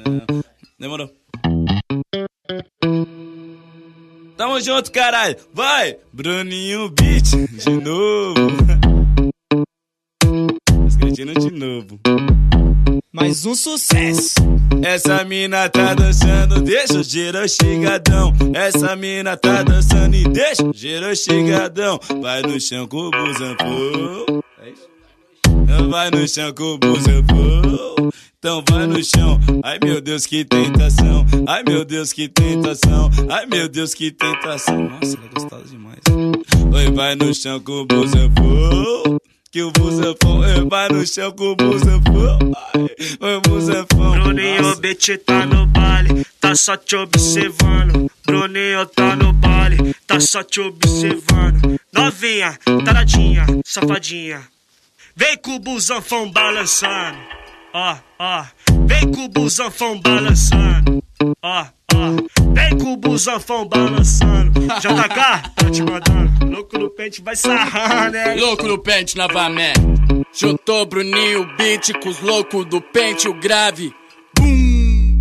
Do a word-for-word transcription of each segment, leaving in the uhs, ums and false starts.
Demorou. Tamo junto, caralho. Vai, Bruninho Beat, de novo. Escretindo de novo. Mais um sucesso. Essa mina tá dançando, deixa o giro chegadão. Essa mina tá dançando e deixa o giro chegadão. Vai no chão com o busão, pô. Vai no chão com o busão, pô. Então vai no chão. Ai meu Deus, que tentação. Ai meu Deus, que tentação. Ai meu Deus, que tentação. Nossa, ela é gostosa demais. Oi, vai no chão com o busão, pô. Que o busafão, vai no chão com o busafão. Oi, busafão. Bruninho Beat tá no baile, tá só te observando. Bruninho tá no baile, tá só te observando. Novinha, taradinha, safadinha. Vem com o busafão balançando. Ó, ó. Vem com o busafão balançando. Ó, ó. Vem com o busafão balançando. J K, tá te mandando. Louco no pente vai sarrar, né? Louco no pente novamente. Juntou Bruninho Beat com os loucos do pente, o grave. Bum.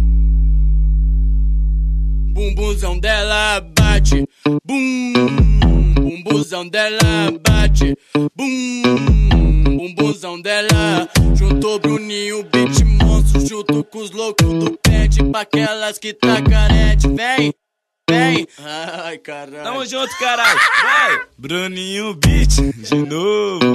Bumbuzão dela bate. Bum. Bumbuzão dela bate. Bum. Bumbuzão dela. Juntou Bruninho Beat monstro junto com os loucos do pente. Pra aquelas que tá carente. Vem. Vem. Ai, caralho. Tamo junto, caralho. Vai, Bruninho Beat, de novo.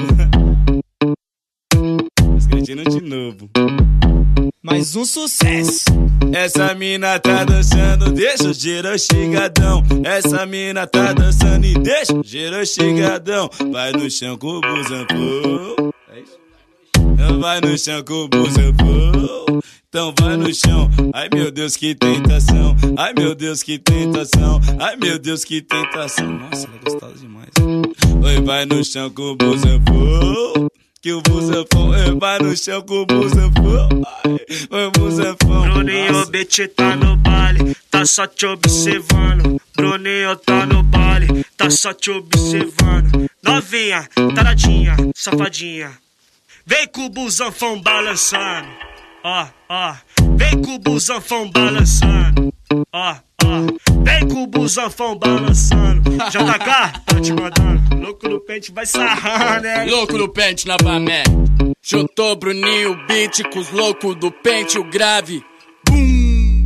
Escretindo de novo. Mais um sucesso. Essa mina tá dançando, deixa o giro chegadão. Essa mina tá dançando e deixa o giro chegadão. Vai no chão com o busão, pô. Vai no chão com o busão, pô. Então vai no chão. Ai meu Deus, que tentação. Ai meu Deus, que tentação. Ai meu Deus, que tentação. Nossa, ela é gostosa demais. Oi, vai no chão com o busão, pô. Que o busafão, vai no chão com o busafão. Oi, busafão. Bruninho Beat tá no baile, tá só te observando. Bruninho tá no baile, tá só te observando. Novinha, taradinha, safadinha. Vem com o busafão balançando. Ó, ó. Vem com o busafão balançando. Ó, ó. Vem com o busafão balançando. J K, tá te mandando. Louco no pente vai sarrar, né? Louco no pente novamente. Juntou Bruninho Beat com os loucos do pente, o grave. Bum.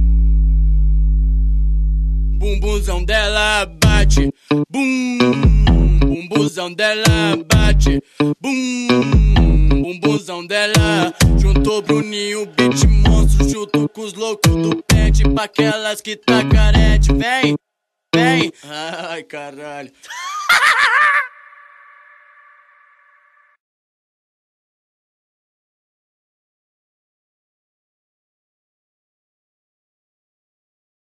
Bumbuzão dela bate. Bum. Bumbuzão dela bate. Bum. Bumbuzão dela. Juntou Bruninho Beat monstro junto com os loucos do pente. Pra aquelas que tá carente. Vem. Vem. Ai, caralho.